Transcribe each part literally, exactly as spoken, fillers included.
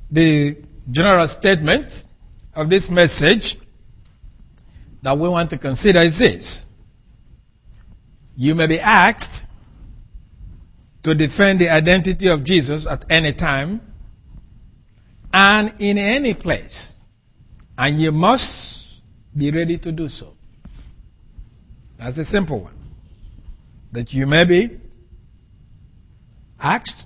The general statement of this message that we want to consider is this. You may be asked to defend the identity of Jesus at any time and in any place, and you must be ready to do so. That's a simple one. That you may be asked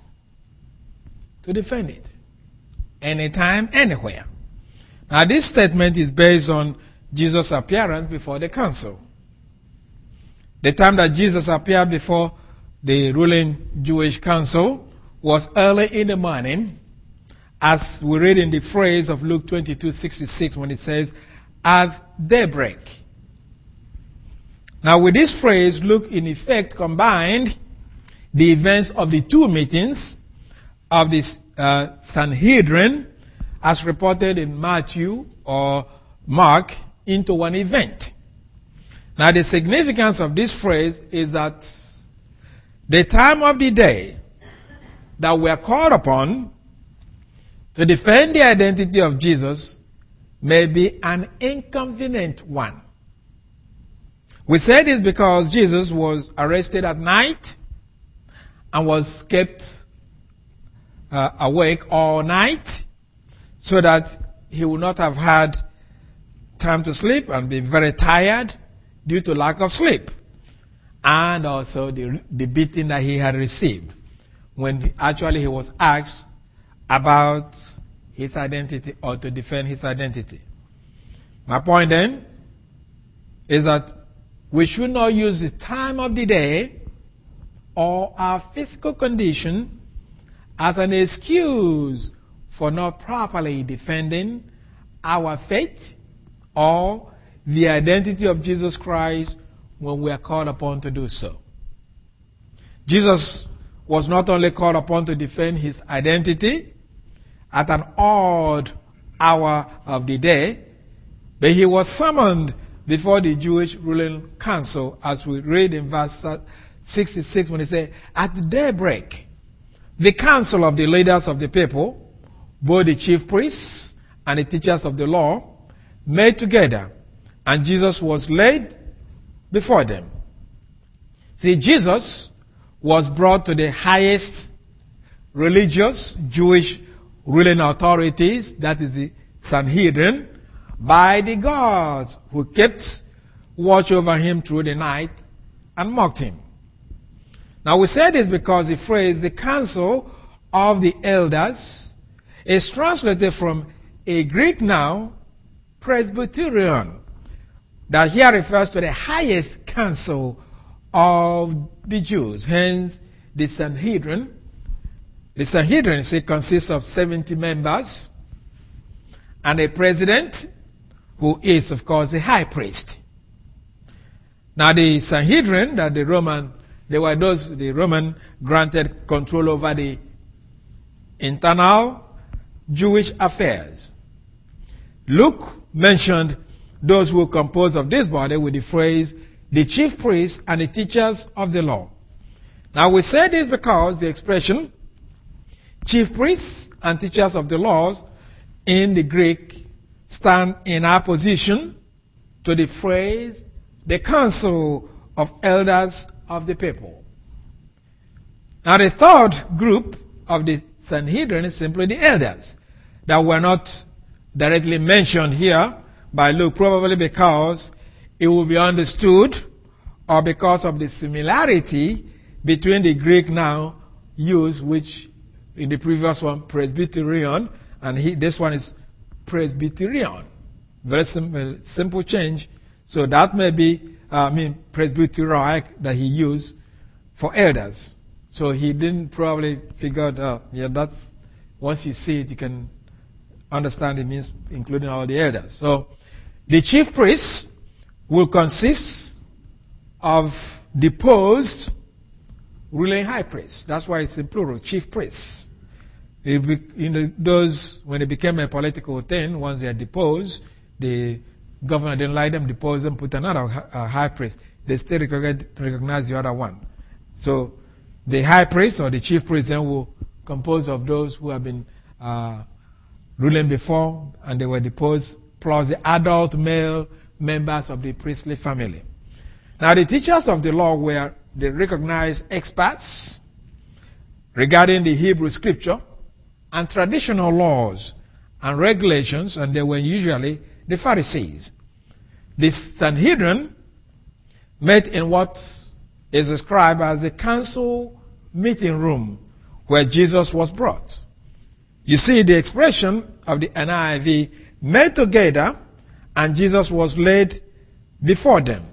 to defend it anytime, anywhere. Now, this statement is based on Jesus' appearance before the council. The time that Jesus appeared before the ruling Jewish council was early in the morning, as we read in the phrase of Luke twenty-two sixty-six when it says, at daybreak. Now, with this phrase, Luke in effect combined the events of the two meetings of this uh, Sanhedrin, as reported in Matthew or Mark, into one event. Now, the significance of this phrase is that the time of the day that we are called upon to defend the identity of Jesus may be an inconvenient one. We say this because Jesus was arrested at night and was kept uh, awake all night so that he would not have had time to sleep and be very tired due to lack of sleep, and also the, the beating that he had received when actually he was asked about his identity or to defend his identity. My point then is that we should not use the time of the day or our physical condition as an excuse for not properly defending our faith or the identity of Jesus Christ when we are called upon to do so. Jesus was not only called upon to defend his identity at an odd hour of the day, but he was summoned before the Jewish ruling council, as we read in verse sixty-six when he said, at daybreak, the council of the leaders of the people, both the chief priests and the teachers of the law, met together, and Jesus was laid before them. See, Jesus was brought to the highest religious Jewish ruling authorities, that is the Sanhedrin, by the guards who kept watch over him through the night and mocked him. Now, we say this because the phrase, the council of the elders, is translated from a Greek noun, Presbyterion, that here refers to the highest council of the Jews. Hence, the Sanhedrin. The Sanhedrin say, consists of seventy members and a president, who is, of course, a high priest. Now, the Sanhedrin, that the Roman, they were those, the Roman granted control over the internal Jewish affairs. Luke mentioned those who were composed of this body with the phrase, the chief priests and the teachers of the law. Now, we say this because the expression, chief priests and teachers of the laws, in the Greek, stand in opposition to the phrase, the council of elders of the people. Now, the third group of the Sanhedrin is simply the elders that were not directly mentioned here by Luke, probably because it will be understood or because of the similarity between the Greek noun used, which in the previous one, Presbyterion, and he, this one is Presbyterion. Very simple, simple change. So that may be, uh, I mean, Presbyteric that he used for elders. So he didn't probably figure out, uh, yeah, that's, once you see it, you can understand it means including all the elders. So the chief priests will consist of deposed ruling high priests. That's why it's in plural, chief priests. In those, when it became a political thing, once they are deposed, the governor didn't like them, deposed them, put another uh, high priest. They still recognize, recognize the other one. So the high priest or the chief priest then will compose of those who have been uh, ruling before, and they were deposed, plus the adult male members of the priestly family. Now, the teachers of the law were the recognized experts regarding the Hebrew scripture and traditional laws and regulations, and they were usually the Pharisees. The Sanhedrin met in what is described as the council meeting room where Jesus was brought. You see the expression of the N I V, met together, and Jesus was laid before them.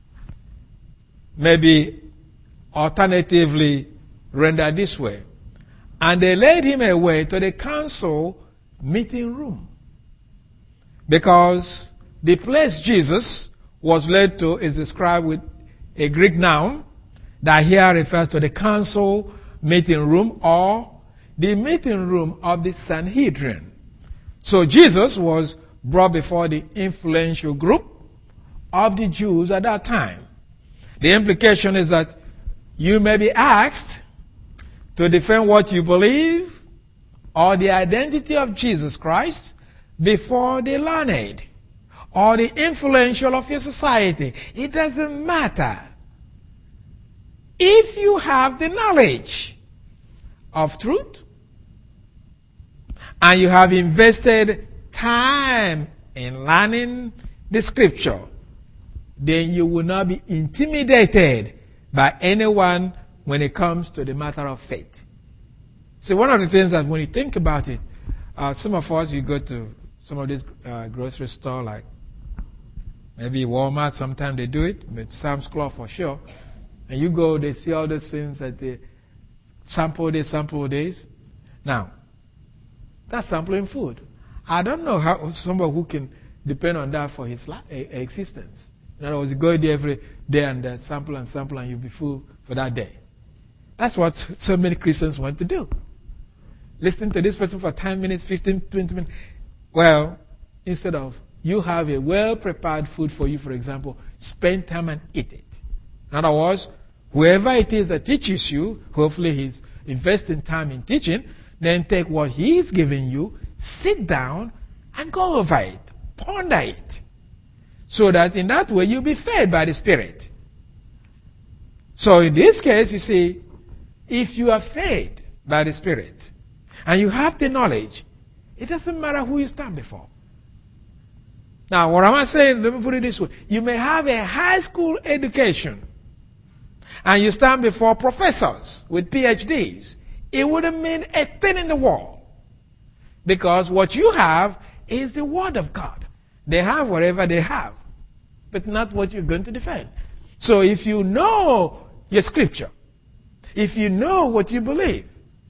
Maybe alternatively rendered this way. And they led him away to the council meeting room. Because the place Jesus was led to is described with a Greek noun that here refers to the council meeting room or the meeting room of the Sanhedrin. So Jesus was brought before the influential group of the Jews at that time. The implication is that you may be asked to defend what you believe or the identity of Jesus Christ before the learned or the influential of your society. It doesn't matter. If you have the knowledge of truth and you have invested time in learning the scripture, then you will not be intimidated by anyone when it comes to the matter of faith. See, one of the things that when you think about it, uh, some of us, you go to some of these uh, grocery store like maybe Walmart, sometimes they do it, but Sam's Club for sure. And you go, they see all those things that they sample this, sample this. Now, that's sampling food. I don't know how somebody who can depend on that for his life, existence. In other words, you go there every day and uh, sample and sample and you'll be full for that day. That's what so many Christians want to do. Listen to this person for ten minutes, fifteen, twenty minutes. Well, instead of you have a well-prepared food for you, for example, spend time and eat it. In other words, whoever it is that teaches you, hopefully he's investing time in teaching, then take what he's giving you, sit down and go over it, ponder it. So that in that way you'll be fed by the Spirit. So in this case, you see, if you are fed by the Spirit and you have the knowledge, it doesn't matter who you stand before. Now, what am I saying? Let me put it this way. You may have a high school education and you stand before professors with P H Ds. It wouldn't mean a thing in the world. Because what you have is the Word of God. They have whatever they have, but not what you're going to defend. So if you know your scripture, if you know what you believe,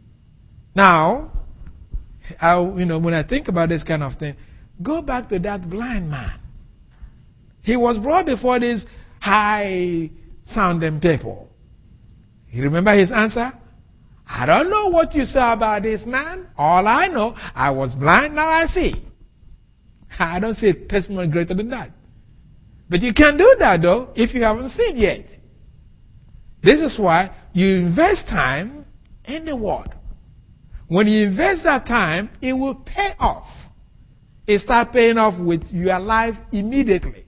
now, I, you know, when I think about this kind of thing, go back to that blind man. He was brought before these high-sounding people. You remember his answer? I don't know what you say about this man. All I know, I was blind, now I see. I don't see a testimony greater than that. But you can't do that, though, if you haven't seen yet. This is why you invest time in the Word. When you invest that time, it will pay off. It starts paying off with your life immediately.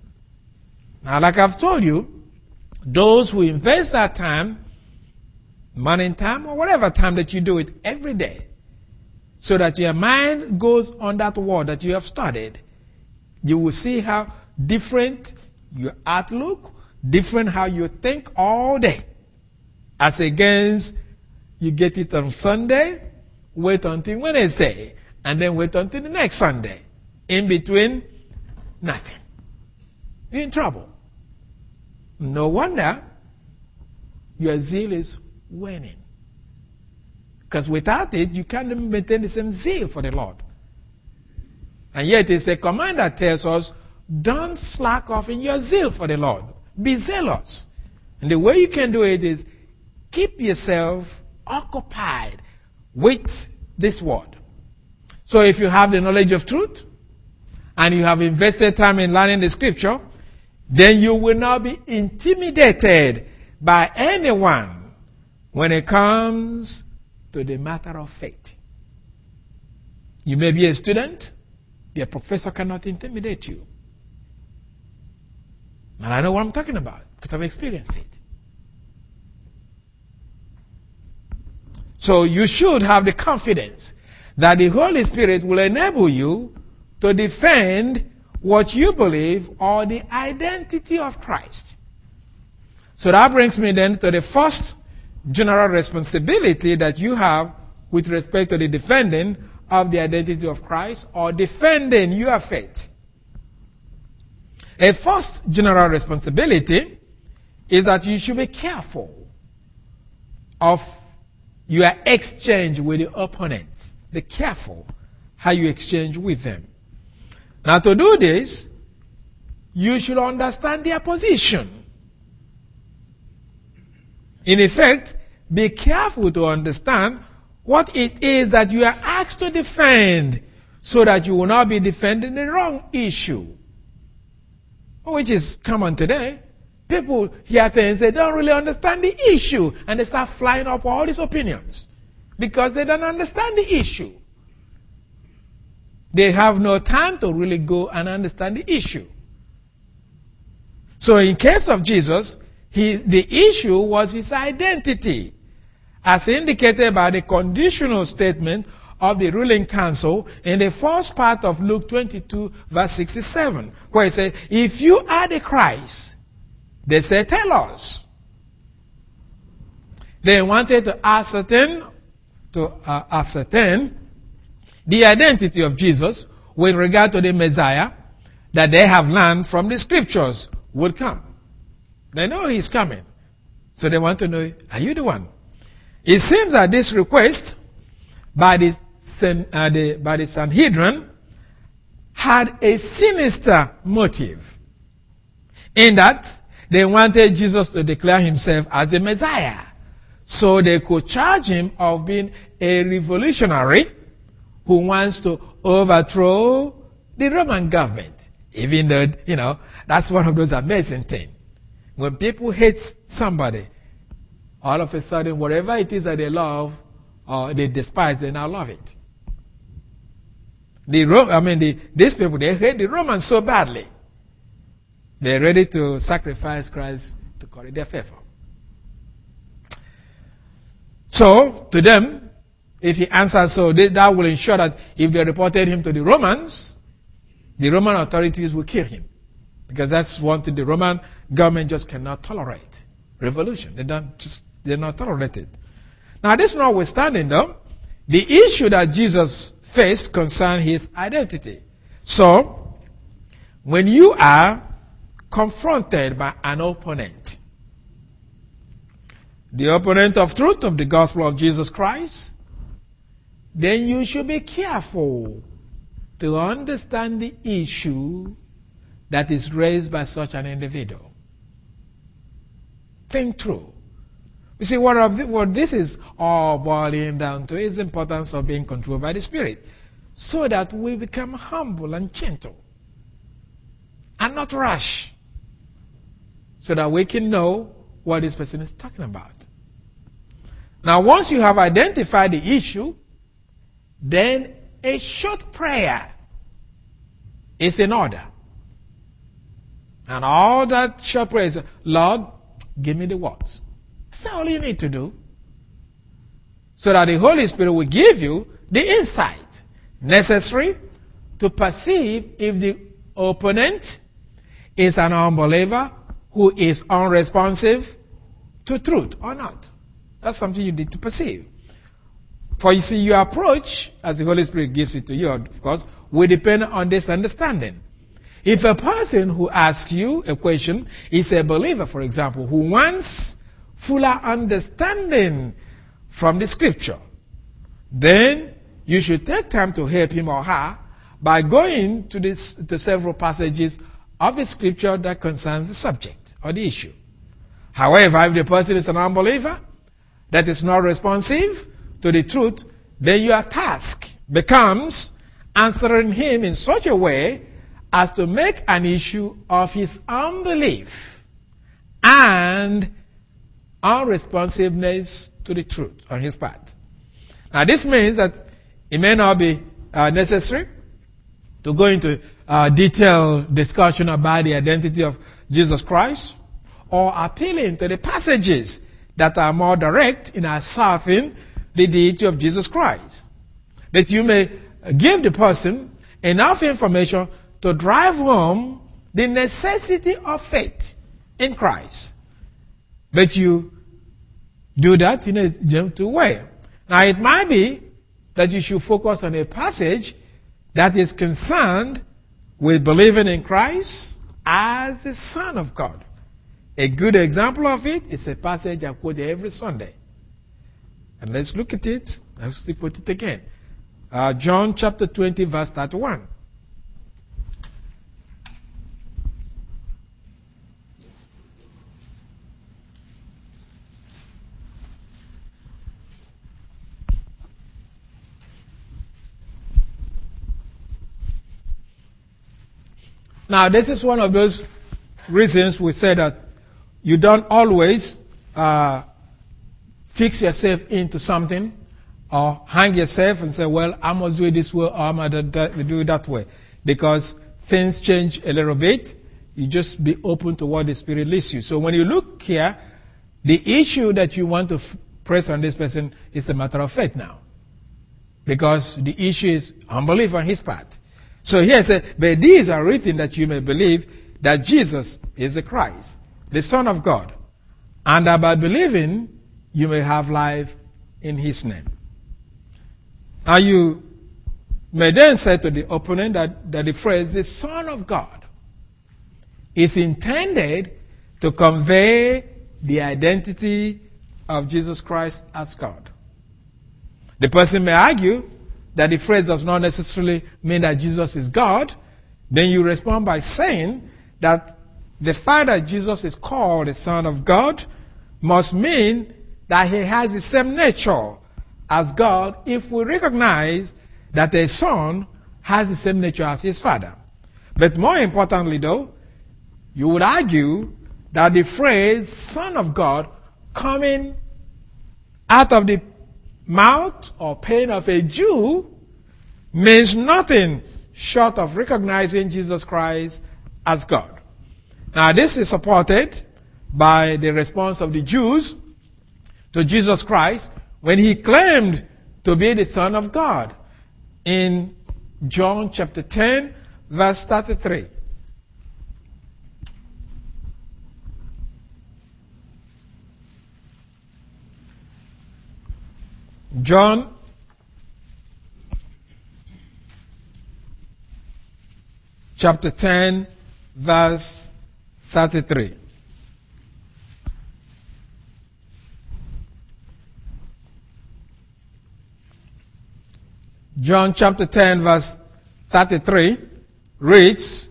Now, like I've told you, those who invest that time, morning time or whatever time that you do it every day, so that your mind goes on that word that you have studied, you will see how different your outlook, different how you think all day. As against, you get it on Sunday, wait until Wednesday, and then wait until the next Sunday. In between, nothing. You're in trouble. No wonder your zeal is waning. Because without it, you can't maintain the same zeal for the Lord. And yet it's a command that tells us, don't slack off in your zeal for the Lord. Be zealous. And the way you can do it is keep yourself occupied with this word. So if you have the knowledge of truth, and you have invested time in learning the scripture, then you will not be intimidated by anyone when it comes to the matter of faith. You may be a student, a professor cannot intimidate you. And I know what I'm talking about because I've experienced it. So you should have the confidence that the Holy Spirit will enable you to defend what you believe or the identity of Christ. So that brings me then to the first general responsibility that you have with respect to the defending of the identity of Christ or defending your faith. A first general responsibility is that you should be careful of your exchange with the opponents. Be careful how you exchange with them. Now to do this, you should understand their position. In effect, be careful to understand what it is that you are asked to defend so that you will not be defending the wrong issue. Which is common today. People hear things, they don't really understand the issue, and they start flying up all these opinions because they don't understand the issue. They have no time to really go and understand the issue. So in case of Jesus, he, the issue was his identity, as indicated by the conditional statement of the ruling council in the first part of Luke twenty-two, verse sixty-seven, where it says, if you are the Christ, they say, tell us. They wanted to ascertain, to uh, ascertain the identity of Jesus with regard to the Messiah that they have learned from the scriptures would come. They know he's coming. So they want to know, are you the one? It seems that this request by the, uh, the, by the Sanhedrin had a sinister motive, in that they wanted Jesus to declare himself as a Messiah so they could charge him of being a revolutionary who wants to overthrow the Roman government. Even though, you know, that's one of those amazing things. When people hate somebody, all of a sudden, whatever it is that they love or they despise, they now love it. The Ro- I mean, the, these people, they hate the Romans so badly. They're ready to sacrifice Christ to curry their favor. So, to them, if he answers so, they, that will ensure that if they reported him to the Romans, the Roman authorities will kill him. Because that's one thing the Roman government just cannot tolerate. Revolution. They don't just, they're not tolerated. Now, this notwithstanding, though, the issue that Jesus faced concerned his identity. So, when you are confronted by an opponent, the opponent of truth of the gospel of Jesus Christ, then you should be careful to understand the issue that is raised by such an individual. Think through. You see, what, of the, what this is all boiling down to is the importance of being controlled by the Spirit, so that we become humble and gentle and not rash, so that we can know what this person is talking about. Now, once you have identified the issue, then a short prayer is in order. And all that short prayer is, Lord, give me the words. That's all you need to do. So that the Holy Spirit will give you the insight necessary to perceive if the opponent is an unbeliever who is unresponsive to truth or not. That's something you need to perceive. For you see, your approach, as the Holy Spirit gives it to you, of course, will depend on this understanding. If a person who asks you a question is a believer, for example, who wants fuller understanding from the scripture, then you should take time to help him or her by going to, this, to several passages of the scripture that concerns the subject or the issue. However, if the person is an unbeliever that is not responsive to the truth, then your task becomes answering him in such a way as to make an issue of his unbelief and unresponsiveness to the truth on his part. Now, this means that it may not be uh, necessary to go into uh, detailed discussion about the identity of Jesus Christ, or appealing to the passages that are more direct in asserting the deity of Jesus Christ, that you may give the person enough information to drive home the necessity of faith in Christ. But you do that in a gentle way. Now, it might be that you should focus on a passage that is concerned with believing in Christ as the Son of God. A good example of it is a passage I quote every Sunday. And let's look at it. Let's put it again. Uh, John chapter twenty, verse thirty-one. Now, this is one of those reasons we say that you don't always uh, fix yourself into something or hang yourself and say, well, I must do it this way or I must do it that way. Because things change a little bit. You just be open to what the Spirit leads you. So when you look here, the issue that you want to f- press on this person is a matter of faith now. Because the issue is unbelief on his part. So here it says, but these are written that you may believe that Jesus is the Christ, the Son of God, and that by believing you may have life in his name. Now you may then say to the opponent that, that the phrase, the Son of God, is intended to convey the identity of Jesus Christ as God. The person may argue that the phrase does not necessarily mean that Jesus is God. Then you respond by saying that the fact that Jesus is called the Son of God must mean that he has the same nature as God if we recognize that a son has the same nature as his father. But more importantly though, you would argue that the phrase Son of God coming out of the mouth or pen of a Jew means nothing short of recognizing Jesus Christ as God. Now this is supported by the response of the Jews to Jesus Christ when he claimed to be the Son of God in John chapter ten, verse thirty-three. John chapter ten, verse thirty-three. John chapter ten, verse thirty-three reads,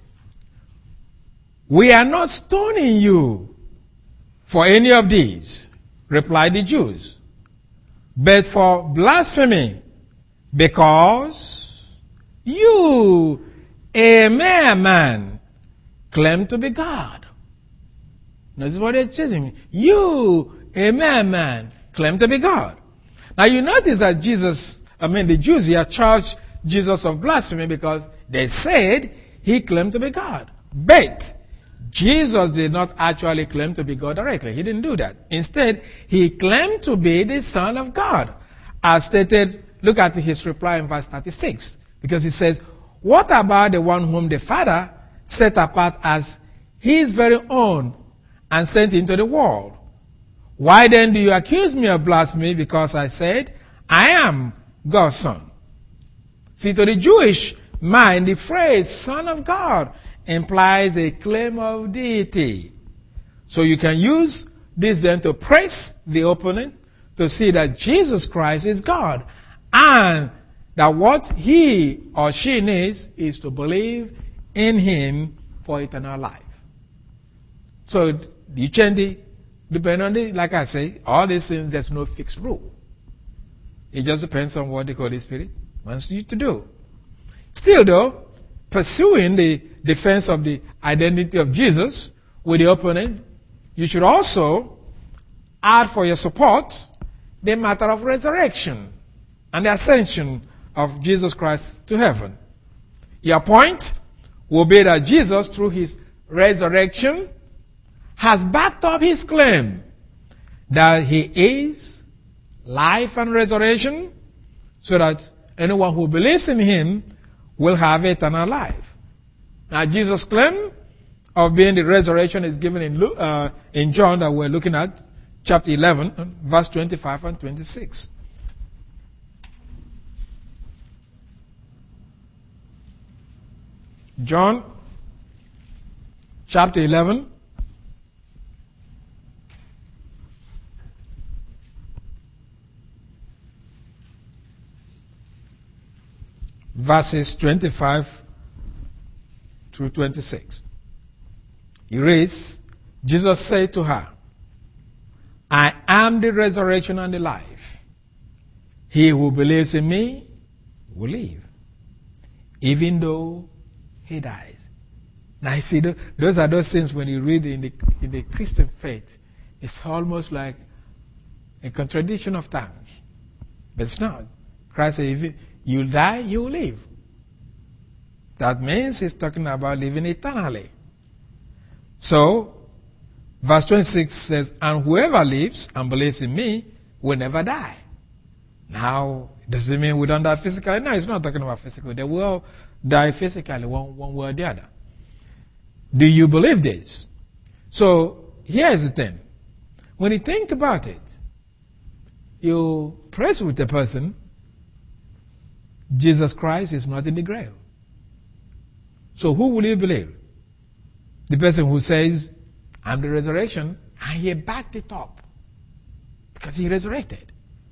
"We are not stoning you for any of these," replied the Jews, "but for blasphemy, because you, a mere man, claim to be God." Now, this is what they're saying. You, a mere man, claim to be God. Now, you notice that Jesus, I mean, the Jews here charged Jesus of blasphemy because they said he claimed to be God. But Jesus did not actually claim to be God directly. He didn't do that. Instead, he claimed to be the Son of God. As stated, look at his reply in verse thirty-six. Because he says, "What about the one whom the Father set apart as his very own and sent into the world? Why then do you accuse me of blasphemy because I said, I am God's son?" See, to the Jewish mind, the phrase Son of God implies a claim of deity. So you can use this then to press the opponent to see that Jesus Christ is God and that what he or she needs is to believe in him for eternal life. So you change the, depending on the, like I say, all these things, there's no fixed rule. It just depends on what the Holy Spirit wants you to do. Still though, pursuing the defense of the identity of Jesus with the opponent, you should also add for your support the matter of resurrection and the ascension of Jesus Christ to heaven. Your point will be that Jesus, through his resurrection, has backed up his claim that he is life and resurrection, so that anyone who believes in him will have eternal life. Now, Jesus' claim of being the resurrection is given in, Luke, uh, in John that we're looking at, chapter eleven, verse twenty-five and twenty-six. John chapter eleven, verses twenty-five through twenty-six. He reads, Jesus said to her, I am the resurrection and the life. He who believes in me will live, even though he dies. Now you see, those are those things when you read in the, in the Christian faith, it's almost like a contradiction of terms. But it's not. Christ said, if you die, you will live. That means he's talking about living eternally. So, verse twenty-six says, and whoever lives and believes in me will never die. Now, does it mean we don't die physically? No, it's not talking about physically. They will die physically one, one way or the other. Do you believe this? So, here's the thing. When you think about it, you praise with the person, Jesus Christ is not in the grave. So who will you believe? The person who says, I'm the resurrection, and he backed it up because he resurrected.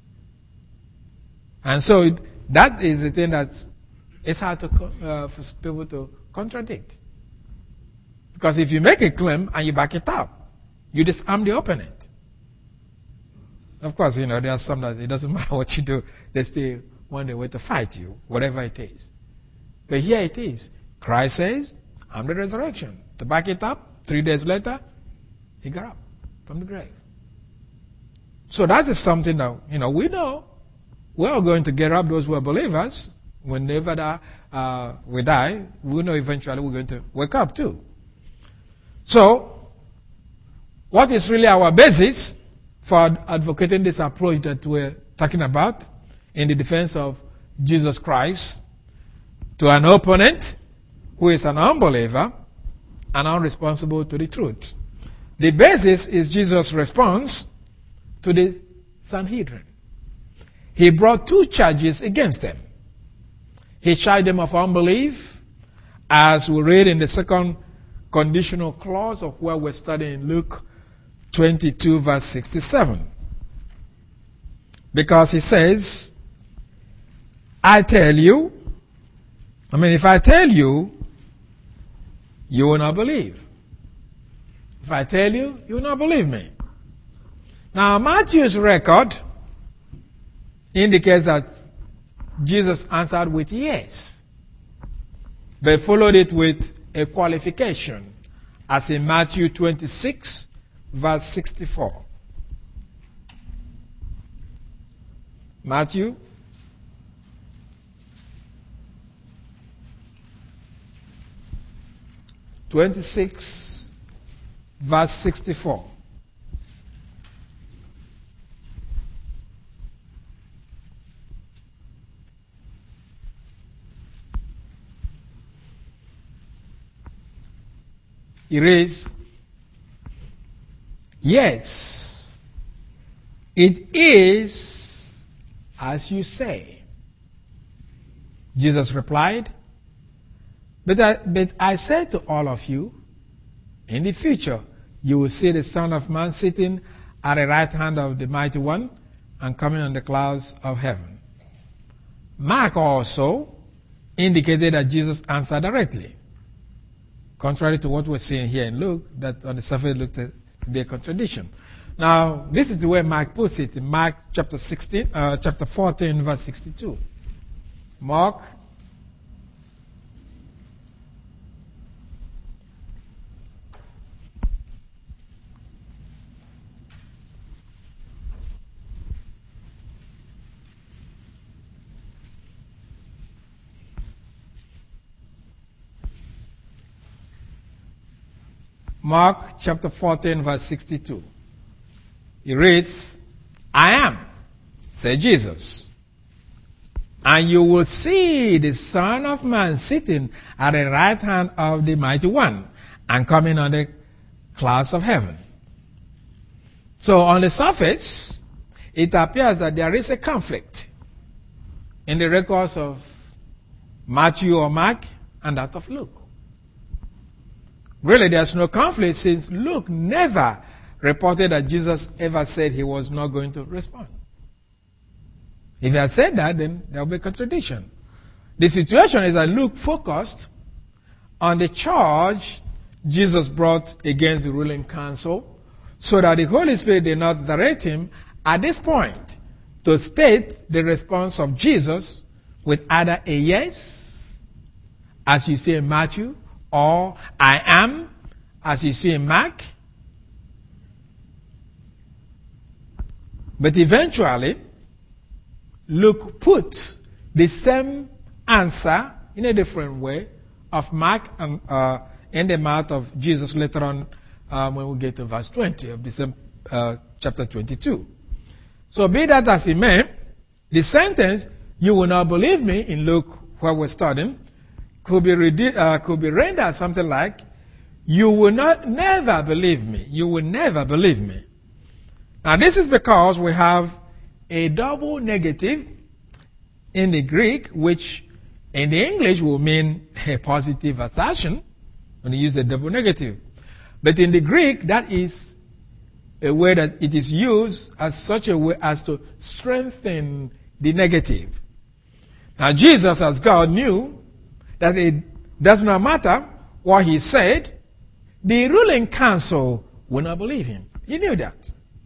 And so it, that is the thing that it's hard to, uh, for people to contradict. Because if you make a claim and you back it up, you disarm the opponent. Of course, you know, there are some that it doesn't matter what you do, they still want a way to fight you, whatever it is. But here it is. Christ says, I'm the resurrection. To back it up, three days later, he got up from the grave. So that is something that, you know, we know. We're all going to get up, those who are believers. Whenever that, uh, we die, we know eventually we're going to wake up too. So, what is really our basis for advocating this approach that we're talking about in the defense of Jesus Christ to an opponent who is an unbeliever and unresponsible to the truth? The basis is Jesus' response to the Sanhedrin. He brought two charges against them. He charged them of unbelief, as we read in the second conditional clause of where we're studying Luke twenty-two, verse sixty-seven. Because he says, I tell you, I mean, if I tell you, you will not believe. If I tell you, you will not believe me. Now, Matthew's record indicates that Jesus answered with yes, but followed it with a qualification, as in Matthew twenty-six, verse sixty-four. Matthew twenty-six, verse sixty-four. He reads, yes, it is as you say. Jesus replied, but I, but I said to all of you, in the future you will see the Son of Man sitting at the right hand of the Mighty One and coming on the clouds of heaven. Mark also indicated that Jesus answered directly, contrary to what we're seeing here in Luke, that on the surface looked to be a contradiction. Now, this is the way Mark puts it in Mark chapter sixteen, uh, chapter fourteen, verse sixty-two. Mark Mark chapter fourteen, verse sixty-two. It reads, I am, said Jesus, and you will see the Son of Man sitting at the right hand of the Mighty One and coming on the clouds of heaven. So on the surface, it appears that there is a conflict in the records of Matthew or Mark and that of Luke. Really, there's no conflict since Luke never reported that Jesus ever said he was not going to respond. If he had said that, then there would be a contradiction. The situation is that Luke focused on the charge Jesus brought against the ruling council, so that the Holy Spirit did not direct him at this point to state the response of Jesus with either a yes, as you see in Matthew, or I am, as you see in Mark. But eventually, Luke put the same answer in a different way of Mark and uh, in the mouth of Jesus later on um, when we get to verse twenty of the same uh, chapter twenty-two. So be that as it may, the sentence, you will not believe me, in Luke where we're studying, could be, redi- uh, could be rendered something like, you will not never believe me. You will never believe me. Now this is because we have a double negative in the Greek, which in the English will mean a positive assertion when you use a double negative. But in the Greek, that is a way that it is used as such a way as to strengthen the negative. Now Jesus, as God, knew that it does not matter what he said, the ruling council will not believe him. He knew that.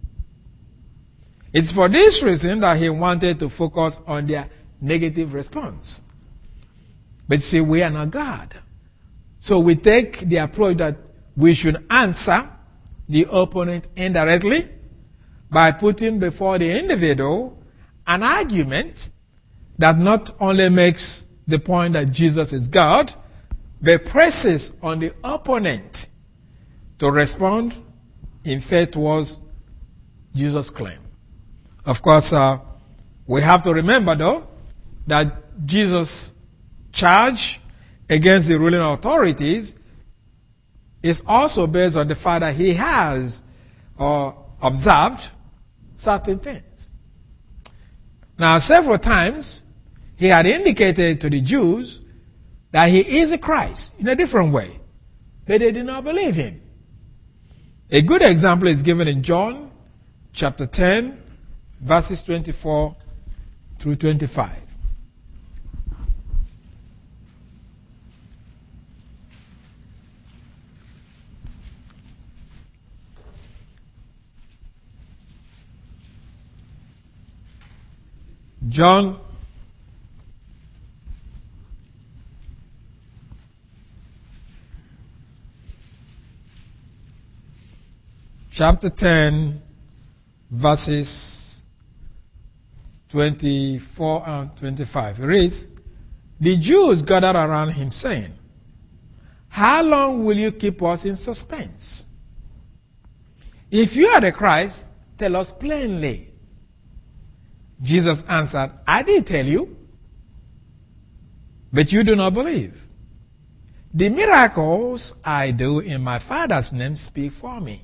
It's for this reason that he wanted to focus on their negative response. But see, we are not God. So we take the approach that we should answer the opponent indirectly by putting before the individual an argument that not only makes the point that Jesus is God, but presses on the opponent to respond in faith towards Jesus' claim. Of course, uh, we have to remember, though, that Jesus' charge against the ruling authorities is also based on the fact that he has uh, observed certain things. Now, several times, he had indicated to the Jews that he is a Christ in a different way, but they did not believe him. A good example is given in John chapter ten, verses twenty-four through twenty-five. John chapter ten, verses twenty-four and twenty-five. It reads, the Jews gathered around him saying, how long will you keep us in suspense? If you are the Christ, tell us plainly. Jesus answered, I did tell you, but you do not believe. The miracles I do in my Father's name speak for me.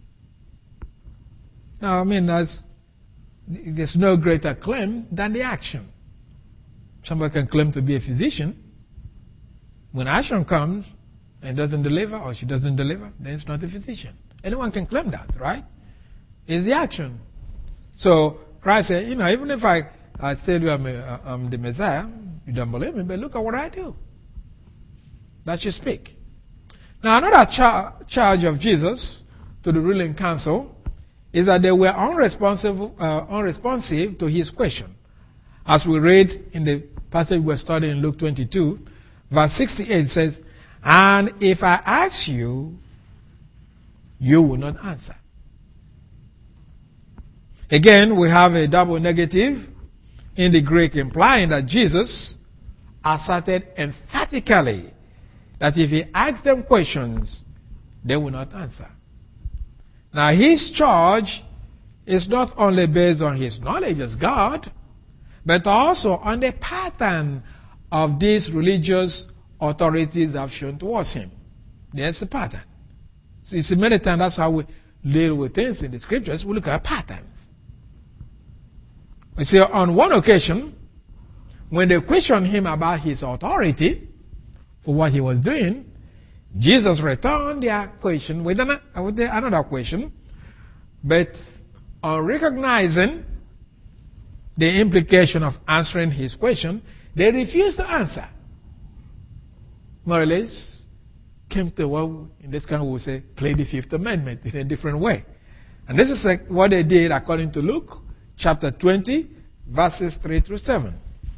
Now, I mean, there's, there's no greater claim than the action. Somebody can claim to be a physician. When action comes and doesn't deliver, or she doesn't deliver, then it's not a physician. Anyone can claim that, right? It's the action. So Christ said, you know, even if I, I tell you I'm, a, I'm the Messiah, you don't believe me, but look at what I do. That should speak. Now, another char- charge of Jesus to the ruling council is that they were unresponsive, uh, unresponsive to his question. As we read in the passage we're studying in Luke twenty-two, verse sixty-eight says, and if I ask you, you will not answer. Again, we have a double negative in the Greek implying that Jesus asserted emphatically that if he asked them questions, they will not answer. Now, his charge is not only based on his knowledge as God, but also on the pattern of these religious authorities have shown towards him. There's the pattern. So you see, many times that's how we deal with things in the scriptures. We look at patterns. You see, on one occasion, when they questioned him about his authority for what he was doing, Jesus returned their question with another question, but on recognizing the implication of answering his question, they refused to answer. More or less, came to what in this kind we would say, play the Fifth Amendment in a different way. And this is like what they did according to Luke chapter twenty, verses three through seven.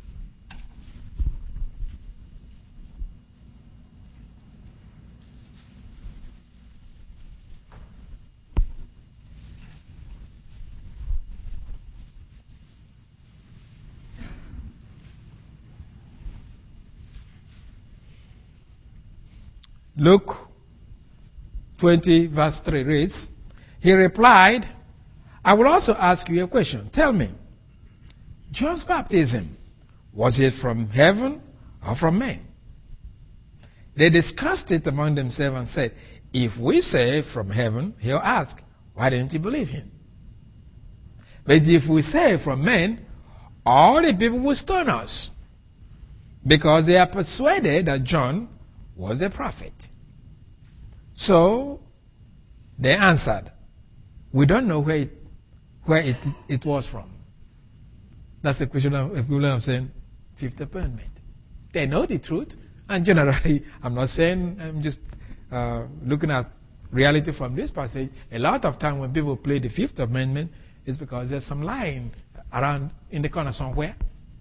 Luke twenty, verse three reads, he replied, I will also ask you a question. Tell me, John's baptism, was it from heaven or from men? They discussed it among themselves and said, if we say from heaven, he'll ask, why didn't you believe him? But if we say from men, all the people will stone us, because they are persuaded that John was a prophet. So they answered, we don't know where it, where it, it was from. That's the question of equivalent of saying Fifth Amendment. They know the truth, and generally, I'm not saying, I'm just uh, looking at reality from this passage. A lot of time when people play the Fifth Amendment, it's because there's some lying around in the corner somewhere.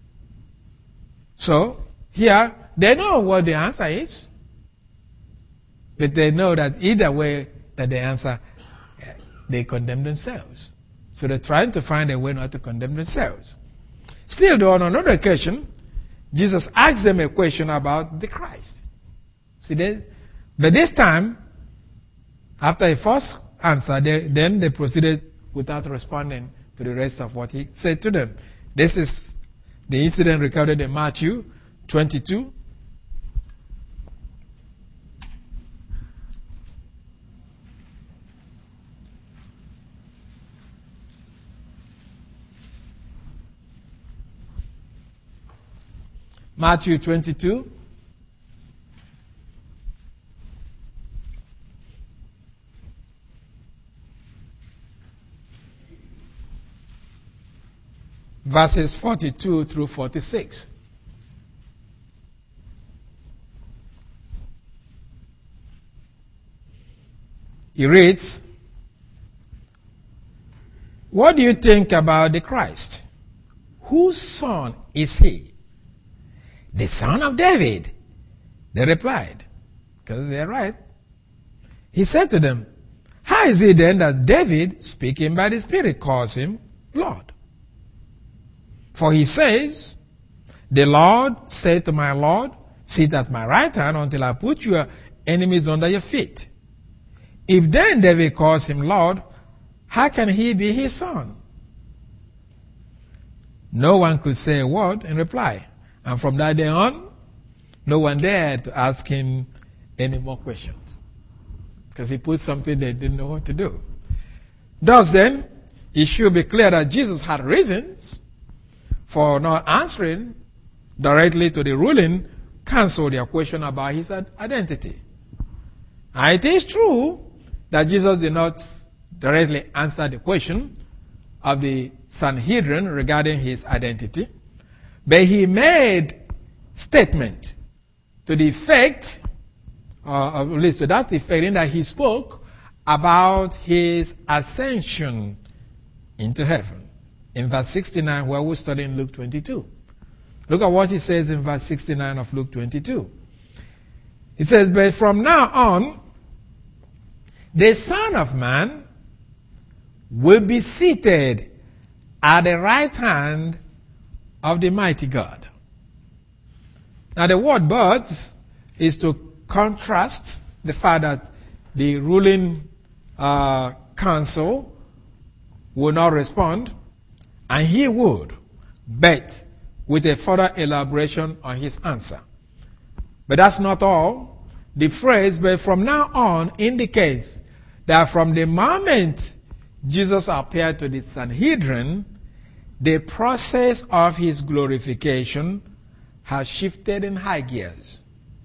So here, they know what the answer is. But they know that either way that they answer, they condemn themselves. So they're trying to find a way not to condemn themselves. Still, though, on another occasion, Jesus asked them a question about the Christ. See, they, but this time, after a first answer, they, then they proceeded without responding to the rest of what he said to them. This is the incident recorded in Matthew twenty-two. Matthew twenty-two. Verses forty-two through forty-six. He reads, what do you think about the Christ? Whose son is he? The son of David. They replied, because they're right. He said to them, how is it then that David, speaking by the Spirit, calls him Lord? For he says, the Lord said to my Lord, sit at my right hand until I put your enemies under your feet. If then David calls him Lord, how can he be his son? No one could say a word in reply. And from that day on, no one dared to ask him any more questions, because he put something they didn't know what to do. Thus then, it should be clear that Jesus had reasons for not answering directly to the ruling council their question about his identity. And it is true that Jesus did not directly answer the question of the Sanhedrin regarding his identity, but he made statement to the effect, uh, at least to that effect, in that he spoke about his ascension into heaven. In verse sixty-nine, where we're studying Luke twenty-two. Look at what he says in verse sixty-nine of Luke twenty-two. It says, but from now on, the Son of Man will be seated at the right hand of the mighty God. Now the word but is to contrast the fact that the ruling uh, council would not respond, and he would, but with a further elaboration on his answer. But that's not all. The phrase, but from now on, indicates that from the moment Jesus appeared to the Sanhedrin, the process of his glorification has shifted in high gears.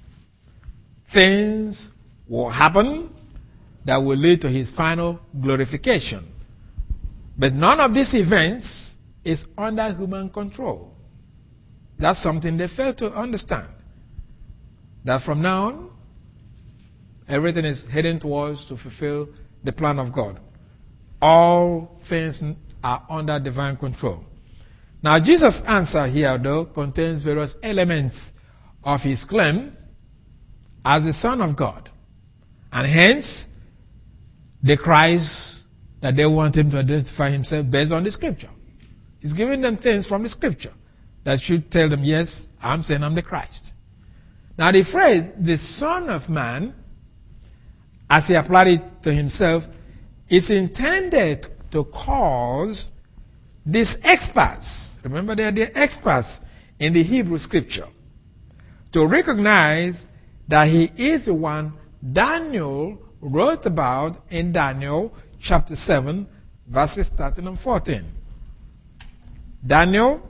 Things will happen that will lead to his final glorification. But none of these events is under human control. That's something they fail to understand. That from now on, everything is heading towards to fulfill the plan of God. All things are under divine control. Now, Jesus' answer here, though, contains various elements of his claim as the Son of God. And hence, the Christ that they want him to identify himself based on the Scripture. He's giving them things from the Scripture that should tell them, yes, I'm saying I'm the Christ. Now, the phrase, the Son of Man, as he applied it to himself, is intended to cause these experts, remember they are the experts in the Hebrew Scripture, to recognize that he is the one Daniel wrote about in Daniel chapter seven, verses thirteen and fourteen. Daniel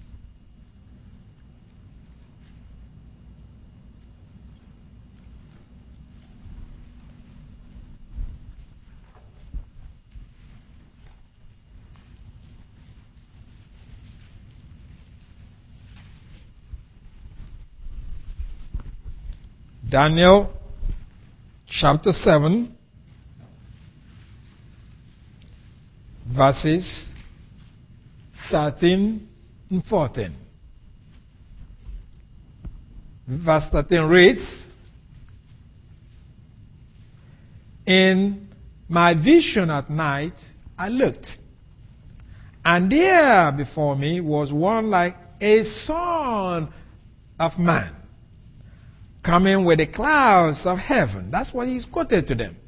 Daniel chapter seven, verses thirteen and fourteen. Verse thirteen reads, "In my vision at night I looked, and there before me was one like a son of man, coming with the clouds of heaven." That's what he's quoted to them.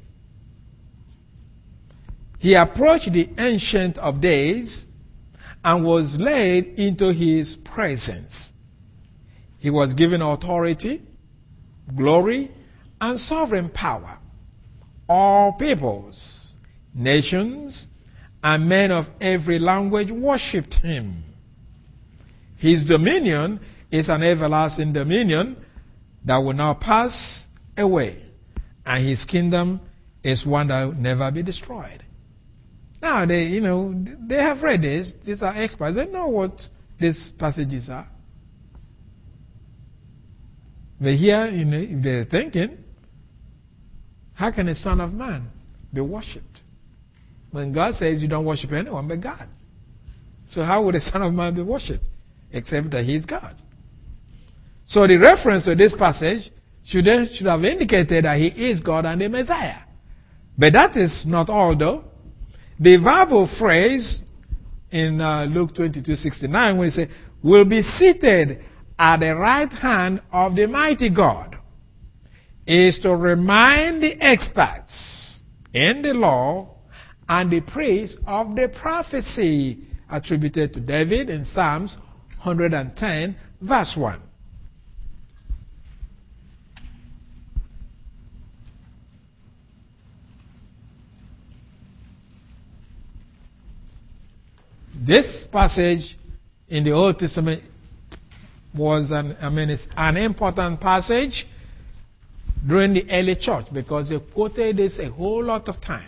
"He approached the Ancient of Days and was led into his presence. He was given authority, glory, and sovereign power. All peoples, nations, and men of every language worshipped him. His dominion is an everlasting dominion that will not pass away, and his kingdom is one that will never be destroyed." Now, they, you know, they have read this. These are experts. They know what these passages are. But here, you know, if they're thinking, how can a son of man be worshipped? When God says you don't worship anyone but God. So how would a son of man be worshipped? Except that he is God. So the reference to this passage should, should have indicated that he is God and the Messiah. But that is not all, though. The verbal phrase in uh, Luke twenty-two sixty-nine, when he says, "will be seated at the right hand of the mighty God," is to remind the experts in the law and the priests of the prophecy attributed to David in Psalms one hundred ten, verse one. This passage in the Old Testament was an, I mean, it's an important passage during the early church because they quoted this a whole lot of time.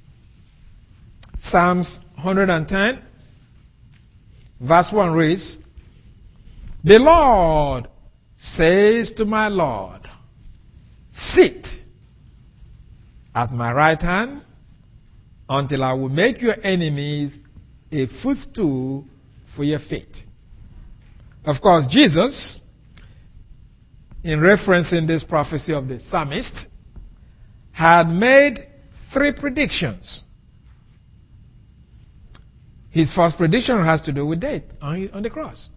Psalms one hundred ten, verse one reads, "The Lord says to my Lord, sit at my right hand until I will make your enemies a footstool for your feet." Of course, Jesus, in referencing this prophecy of the psalmist, had made three predictions. His first prediction has to do with death on, on the cross.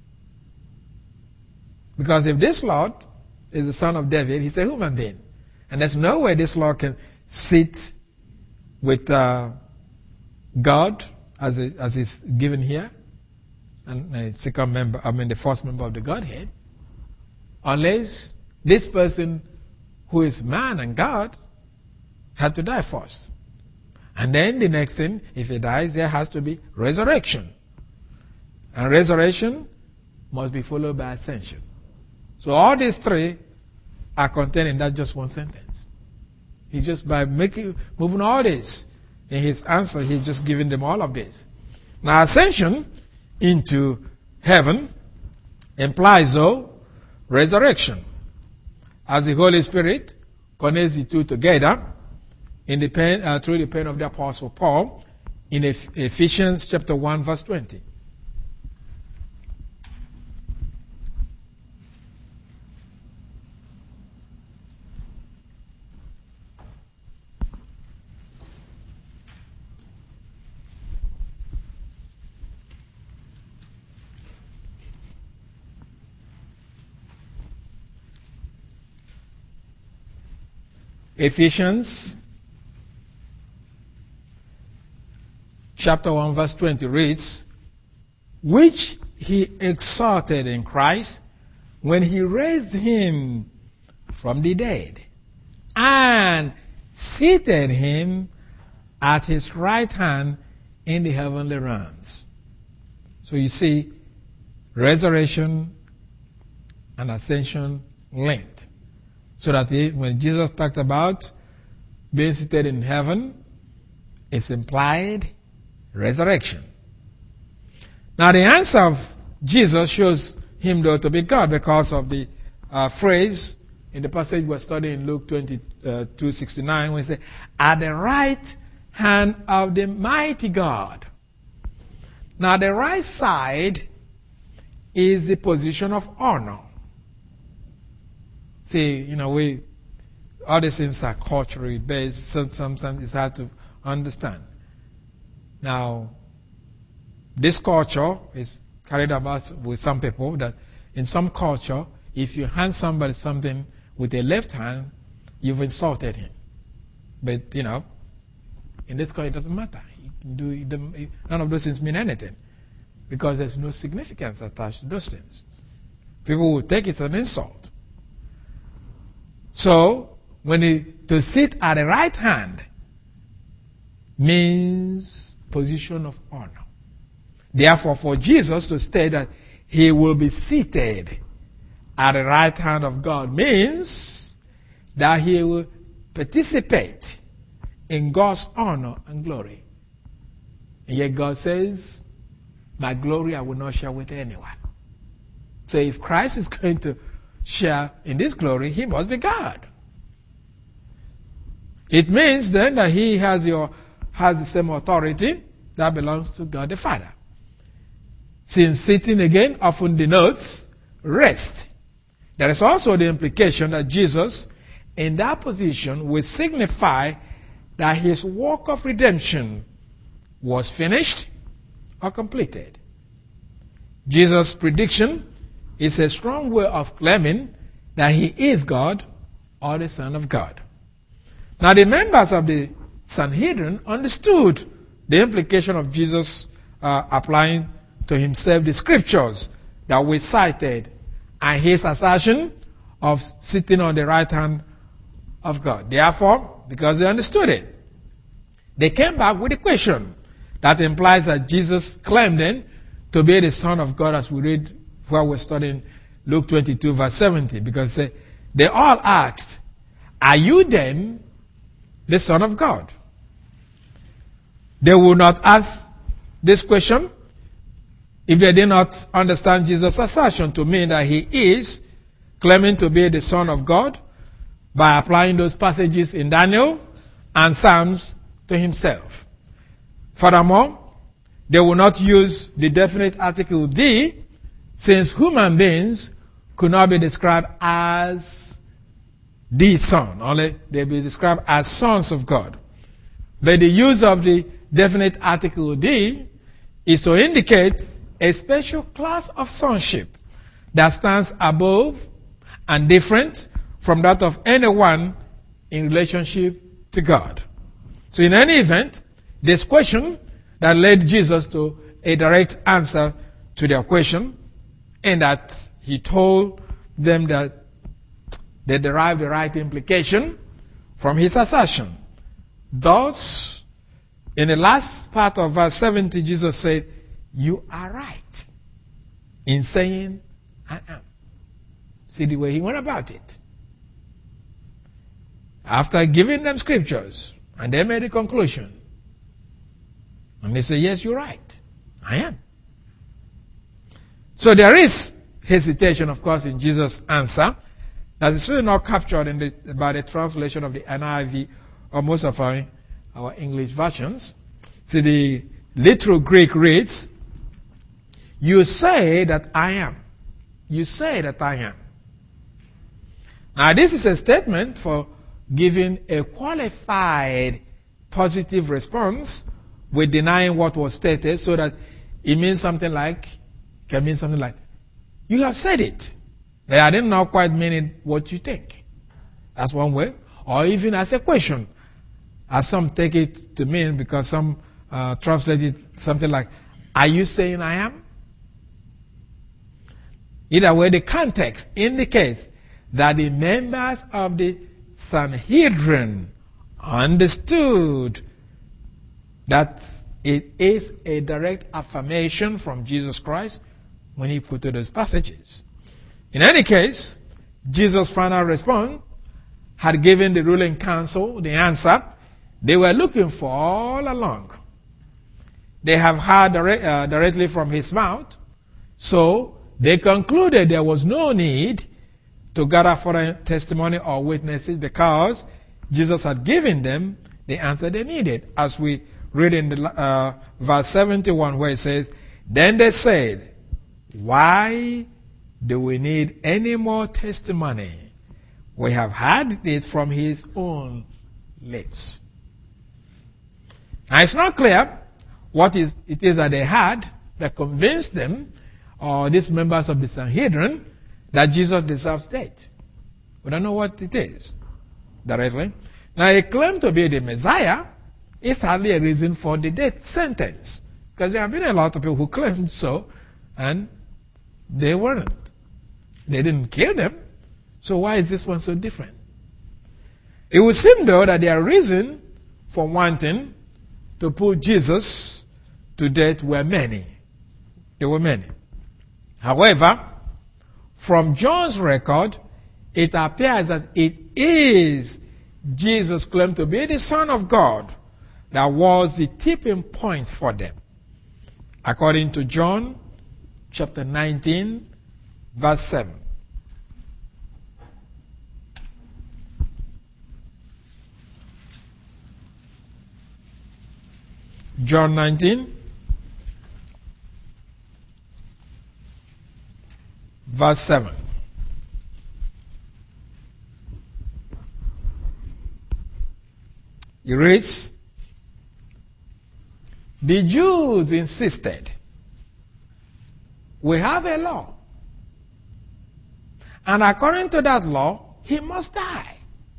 Because if this Lord is the son of David, he's a human being. And there's no way this Lord can sit with uh, God as it, as is given here, and the second member, I mean the first member of the Godhead, unless this person who is man and God had to die first. And then the next thing, if he dies, there has to be resurrection. And resurrection must be followed by ascension. So all these three are contained in that just one sentence. He's just by making, moving all this in his answer, he's just giving them all of this. Now ascension into heaven implies, though, resurrection. As the Holy Spirit connects the two together in the pen, uh, through the pen of the Apostle Paul in Ephesians chapter one verse twenty. Ephesians chapter one verse twenty reads, which he exalted in Christ when he raised him from the dead and seated him at his right hand in the heavenly realms. So you see, resurrection and ascension linked. So that he, when Jesus talked about being seated in heaven, it's implied resurrection. Now the answer of Jesus shows him though to be God because of the uh, phrase in the passage we're studying in Luke twenty-two sixty-nine when he said, at the right hand of the mighty God. Now the right side is the position of honor. See, you know, we, all these things are culturally based. Sometimes it's hard to understand. Now, this culture is carried about with some people that in some culture, if you hand somebody something with a left hand, you've insulted him. But, you know, in this culture, it doesn't matter. Do, none of those things mean anything because there's no significance attached to those things. People will take it as an insult. So, when he, to sit at the right hand means position of honor. Therefore, for Jesus to state that he will be seated at the right hand of God means that he will participate in God's honor and glory. And yet God says, my glory I will not share with anyone. So if Christ is going to share in this glory, he must be God. It means then that he has your has the same authority that belongs to God the Father. Since sitting again often denotes rest, there is also the implication that Jesus in that position will signify that his work of redemption was finished or completed. Jesus' prediction is a strong way of claiming that he is God or the Son of God. Now the members of the Sanhedrin understood the implication of Jesus uh, applying to himself the scriptures that we cited and his assertion of sitting on the right hand of God. Therefore, because they understood it, they came back with a question that implies that Jesus claimed then to be the Son of God, as we read while we're studying Luke twenty-two verse seventy, because they, they all asked, are you then the Son of God? They would not ask this question if they did not understand Jesus' assertion to mean that he is claiming to be the Son of God by applying those passages in Daniel and Psalms to himself. Furthermore, they will not use the definite article the, since human beings could not be described as the Son. Only they be described as sons of God. But the use of the definite article the is to indicate a special class of sonship that stands above and different from that of anyone in relationship to God. So in any event, this question that led Jesus to a direct answer to their question, and that he told them that they derived the right implication from his assertion. Thus, in the last part of verse seventy, Jesus said, "You are right in saying I am." See the way he went about it. After giving them scriptures, and they made a conclusion. And they say, "Yes, you're right. I am." So there is hesitation, of course, in Jesus' answer. That is really not captured in the, by the translation of the N I V or most of our, our English versions. See, the literal Greek reads, "You say that I am." You say that I am. Now, this is a statement for giving a qualified positive response with denying what was stated, so that it means something like, can mean something like, "You have said it, but I did not quite mean it what you think." That's one way. Or even as a question, as some take it to mean, because some uh, translate it something like, "Are you saying I am?" Either way, the context indicates that the members of the Sanhedrin understood that it is a direct affirmation from Jesus Christ when he quoted those passages. In any case, Jesus' final response had given the ruling council the answer they were looking for all along. They have heard direct, uh, directly from his mouth, so they concluded there was no need to gather foreign testimony or witnesses, because Jesus had given them the answer they needed. As we read in the, uh, verse seventy-one, where it says, "Then they said, 'Why do we need any more testimony? We have heard it from his own lips.'" Now, it's not clear what is, it is that they had that convinced them, or these members of the Sanhedrin, that Jesus deserves death. We don't know what it is directly. Now, a claim to be the Messiah is hardly a reason for the death sentence, because there have been a lot of people who claimed so, and they weren't. They didn't kill them. So why is this one so different? It would seem, though, that their reason for wanting to put Jesus to death were many. There were many. However, from John's record, it appears that it is Jesus' claim to be the Son of God that was the tipping point for them. According to John chapter nineteen, verse seven. John nineteen, verse seven. It reads, "The Jews insisted, 'We have a law, and according to that law, he must die,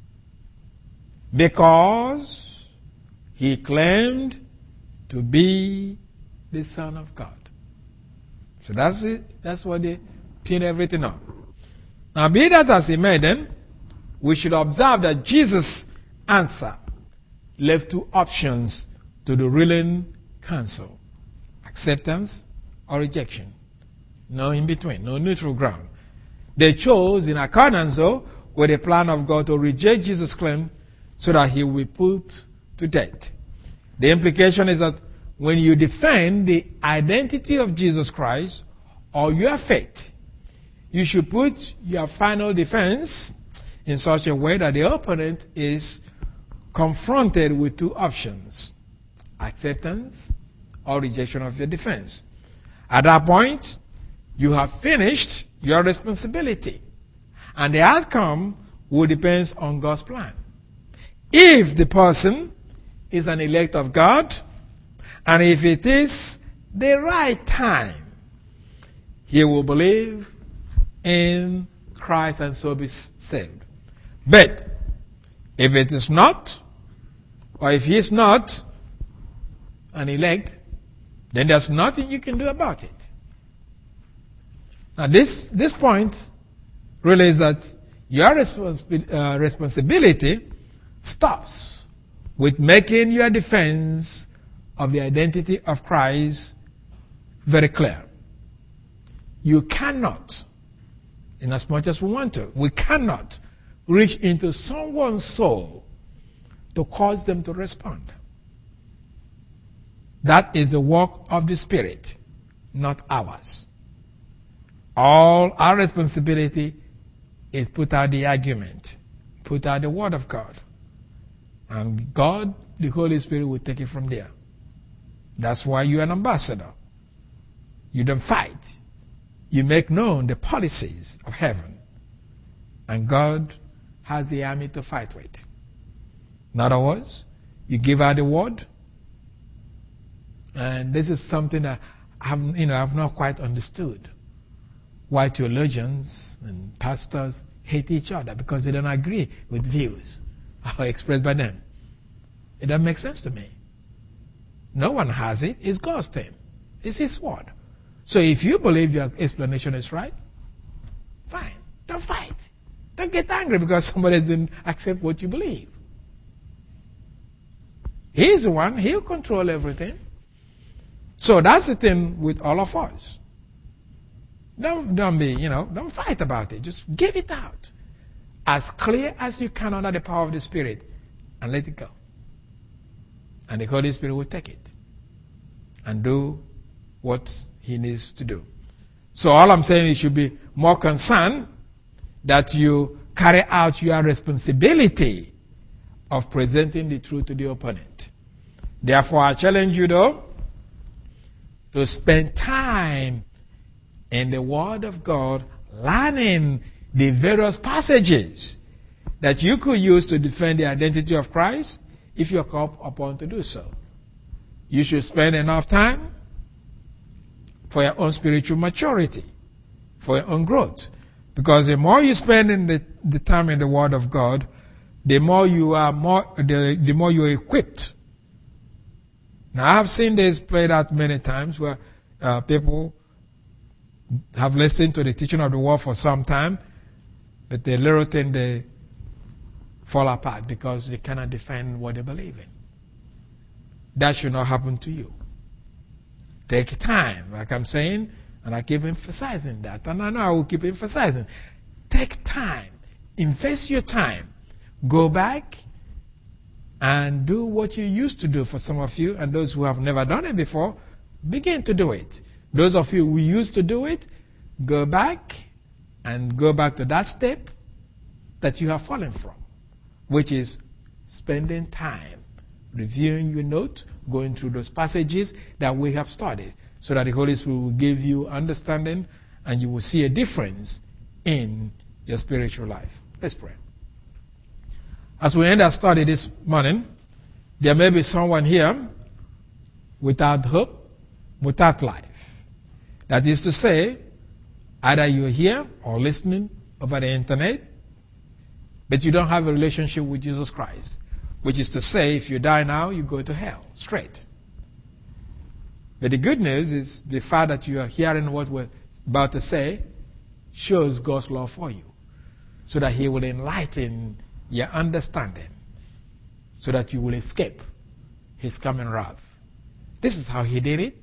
because he claimed to be the Son of God.'" So that's it. That's what they pin everything on. Now, be that as it may, then, we should observe that Jesus' answer left two options to the ruling council: acceptance or rejection. No in between, no neutral ground. They chose, in accordance, though, with the plan of God, to reject Jesus' claim so that he will be put to death. The implication is that when you defend the identity of Jesus Christ or your faith, you should put your final defense in such a way that the opponent is confronted with two options: acceptance or rejection of your defense. At that point, you have finished your responsibility, and the outcome will depend on God's plan. If the person is an elect of God, and if it is the right time, he will believe in Christ and so be saved. But If it is not, or if he is not an elect, then there's nothing you can do about it. Now this, this point really is that your responsi- uh, responsibility stops with making your defense of the identity of Christ very clear. You cannot, in as much as we want to, we cannot reach into someone's soul to cause them to respond. That is the work of the Spirit, not ours. All our responsibility is put out the argument, put out the Word of God. And God, the Holy Spirit, will take it from there. That's why you're an ambassador. You don't fight. You make known the policies of heaven. And God has the army to fight with. In other words, you give out the word. And this is something that I've, you know, I've not quite understood. Why theologians and pastors hate each other, because they don't agree with views expressed by them. It doesn't make sense to me. No one has it. It's God's thing. It's His word. So if you believe your explanation is right, fine. Don't fight. Don't get angry because somebody didn't accept what you believe. He's the one. He'll control everything. So that's the thing with all of us. Don't, don't be, you know, don't fight about it. Just give it out as clear as you can under the power of the Spirit and let it go. And the Holy Spirit will take it and do what He needs to do. So all I'm saying is you should be more concerned that you carry out your responsibility of presenting the truth to the opponent. Therefore, I challenge you, though, to spend time in the Word of God, learning the various passages that you could use to defend the identity of Christ if you're called upon to do so. You should spend enough time for your own spiritual maturity, for your own growth. Because the more you spend in the, the time in the Word of God, the more you are more, the, the more you're equipped. Now, I have seen this played out many times where uh, people have listened to the teaching of the Word for some time, but the little thing they fall apart because they cannot defend what they believe in. That should not happen to you. Take time, like I'm saying, and I keep emphasizing that. And I know I will keep emphasizing. Take time. Invest your time. Go back and do what you used to do for some of you, and those who have never done it before, begin to do it. Those of you who used to do it, go back and go back to that step that you have fallen from, which is spending time reviewing your note, going through those passages that we have studied, so that the Holy Spirit will give you understanding and you will see a difference in your spiritual life. Let's pray. As we end our study this morning, there may be someone here without hope, without life. That is to say, either you're here or listening over the internet, but you don't have a relationship with Jesus Christ. Which is to say, if you die now, you go to hell, straight. But the good news is the fact that you are hearing what we're about to say shows God's love for you, so that He will enlighten your understanding, so that you will escape His coming wrath. This is how He did it.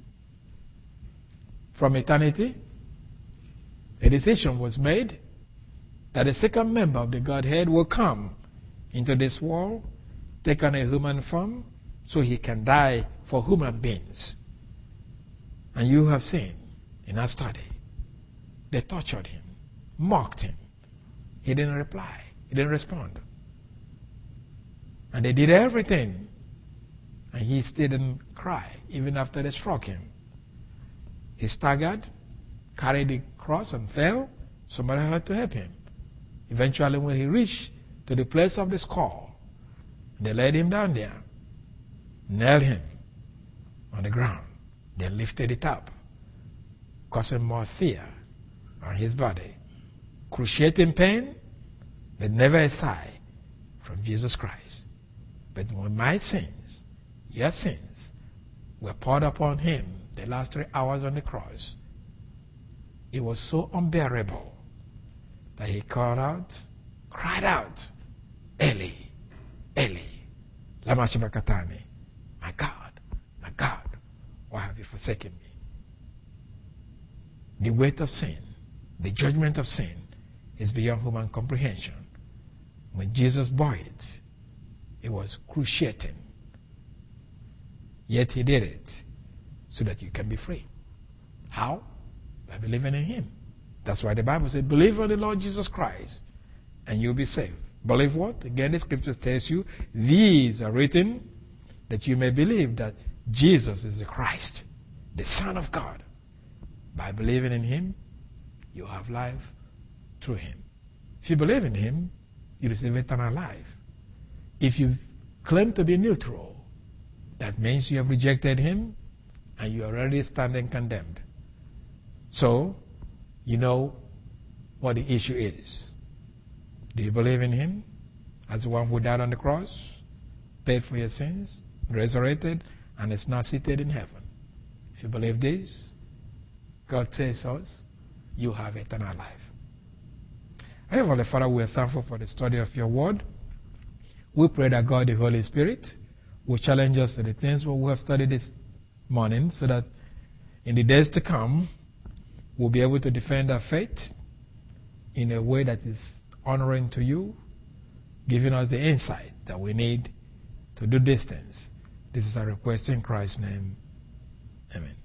From eternity, a decision was made that a second member of the Godhead will come into this world, take on a human form, so He can die for human beings. And you have seen in our study, they tortured Him, mocked Him. He didn't reply. He didn't respond. And they did everything. And He still didn't cry, even after they struck Him. He staggered, carried the cross and fell. Somebody had to help Him. Eventually, when He reached to the place of the skull, they laid Him down there, nailed Him on the ground. They lifted it up, causing more fear on His body. Cruciating pain, but never a sigh from Jesus Christ. But when my sins, your sins, were poured upon him the last three hours on the cross, it was so unbearable that he called out, cried out, Eli, Eli, lama sabachthani, my God, my God, why have you forsaken me? The weight of sin, the judgment of sin, is beyond human comprehension. When Jesus bore it, it was cruciating. Yet he did it so that you can be free. How? By believing in him. That's why the Bible says, believe on the Lord Jesus Christ and you'll be saved. Believe what? Again, the scriptures tells you, these are written that you may believe that Jesus is the Christ, the Son of God. By believing in him, you have life through him. If you believe in him, you receive eternal life. If you claim to be neutral, that means you have rejected him and you are already standing condemned. So, you know what the issue is. Do you believe in him as the one who died on the cross, paid for your sins, resurrected, and is now seated in heaven? If you believe this, God says us, you have eternal life. Heavenly Father, we are thankful for the study of your word. We pray that God, the Holy Spirit, will challenge us to the things what we have studied this morning so that in the days to come, we'll be able to defend our faith in a way that is honoring to you, giving us the insight that we need to do these things. This is our request in Christ's name. Amen.